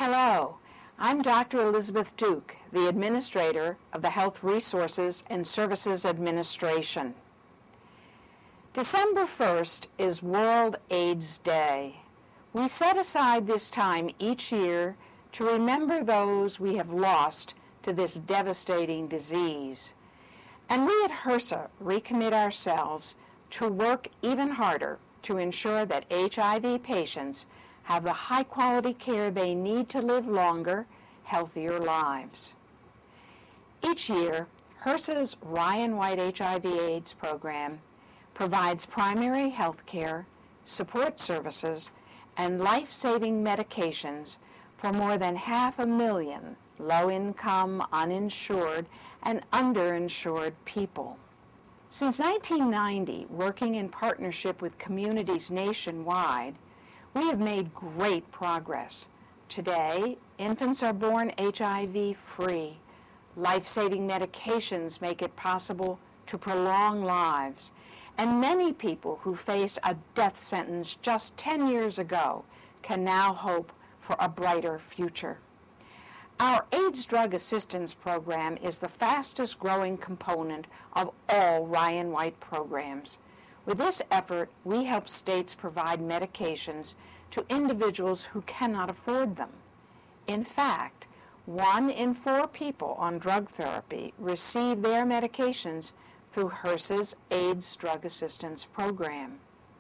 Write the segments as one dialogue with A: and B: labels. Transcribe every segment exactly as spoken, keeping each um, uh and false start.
A: Hello, I'm Doctor Elizabeth Duke, the Administrator of the Health Resources and Services Administration. December first is World AIDS Day. We set aside this time each year to remember those we have lost to this devastating disease. And we at HRSA recommit ourselves to work even harder to ensure that H I V patients have the high-quality care they need to live longer, healthier lives. Each year, HRSA's Ryan White H I V AIDS program provides primary health care, support services, and life-saving medications for more than half a million low-income, uninsured, and underinsured people. Since nineteen ninety, working in partnership with communities nationwide, we have made great progress. Today, infants are born H I V-free. Life-saving medications make it possible to prolong lives. And many people who faced a death sentence just ten years ago can now hope for a brighter future. Our AIDS Drug Assistance Program is the fastest growing component of all Ryan White programs. With this effort, we help states provide medications to individuals who cannot afford them. In fact, one in four people on drug therapy receive their medications through HRSA's AIDS Drug Assistance Program.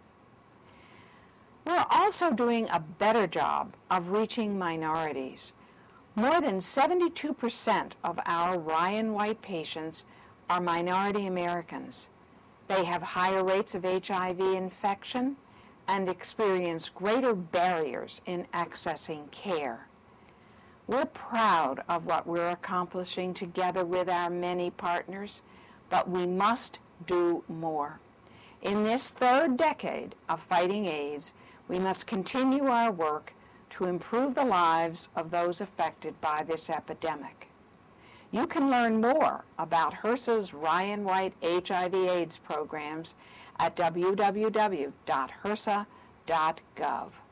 A: We're also doing a better job of reaching minorities. More than seventy-two percent of our Ryan White patients are minority Americans. They have higher rates of H I V infection and experience greater barriers in accessing care. We're proud of what we're accomplishing together with our many partners, but we must do more. In this third decade of fighting AIDS, we must continue our work to improve the lives of those affected by this epidemic. You can learn more about HRSA's Ryan White H I V AIDS programs at w w w dot hrsa dot gov.